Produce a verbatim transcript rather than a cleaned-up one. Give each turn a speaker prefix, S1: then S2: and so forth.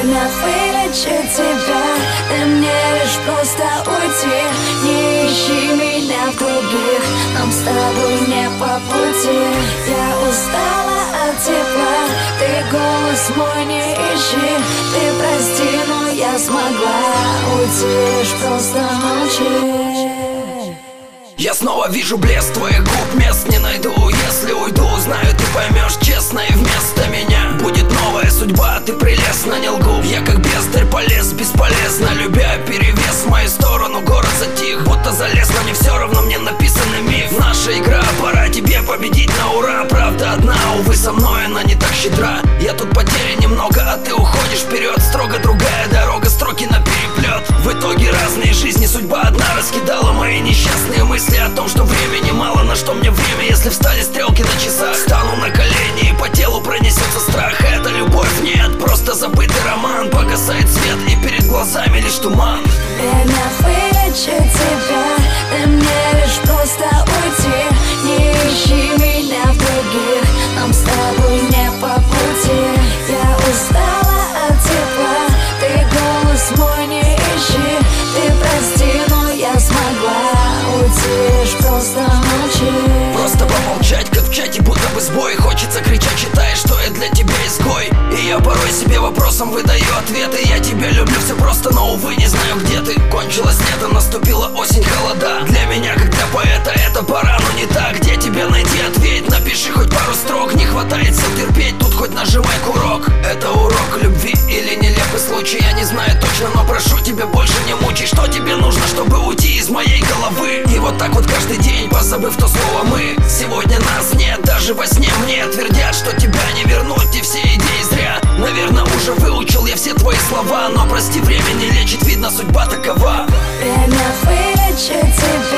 S1: Время вылечит тебя, ты мне лишь просто уйти. Не ищи меня в других, нам с тобой не по пути. Я устала от тепла, ты голос мой не ищи. Ты прости, но я смогла уйти лишь просто молчи.
S2: Я снова вижу блеск твоих губ, мест не найду. Если уйду, знаю, ты поймешь честно, и вместо меня будет новая судьба. Ты прелестно, не лгу. Я как бездарь полез, бесполезно любя перевес в мою сторону. Город затих, будто залез, но не все равно мне написанный миф. Наша игра, пора тебе победить на ура. Правда одна, увы, со мной она не так щедра. Я тут потерян немного, а ты уходишь вперед. Строго другая дорога, строки на переплет. В итоге разные жизни, судьба одна раскидала мои несчастные мысли о том, что времени мало. На что мне время, если встали стрелки на часах? Стану на колени, и по телу пронесется страх. Это любовь? Нет, просто забытый роман. Погасает свет, и перед глазами лишь туман.
S1: Время вылечит тебя, ты мне лишь просто уйти. Не ищи меня в других, нам с тобой не по пути. Я устала от тепла, ты голос мой не ищи. Ты прости, но я смогла уйти лишь просто молчи.
S2: Просто помолчать, как в чате, будто бы сбой. Хочется кричать, читая, что я для тебя изгой. И я порой себе вопросом выдаю ответы. Я тебя люблю, все просто, но увы, не знаю, где ты. Кончилось лето, наступила осень, холода. Для меня, как для поэта, это пора, но не так. Где тебя найти, ответь, напиши хоть пару строк. Не хватает сил терпеть, тут хоть нажимай курок. Это урок любви или нелепый случай, я не знаю точно, но прошу тебя, больше не мучай. Что тебе нужно, чтобы уйти из моей головы? И вот так вот каждый день, позабыв то слово мы. Сегодня нас нет, даже во сне мне твердят, что тебя не вернуть, и все идеи зря. Наверное, уже выучил я все твои слова, но прости, время не лечит, видно, судьба такова.
S1: Время вылечит тебя,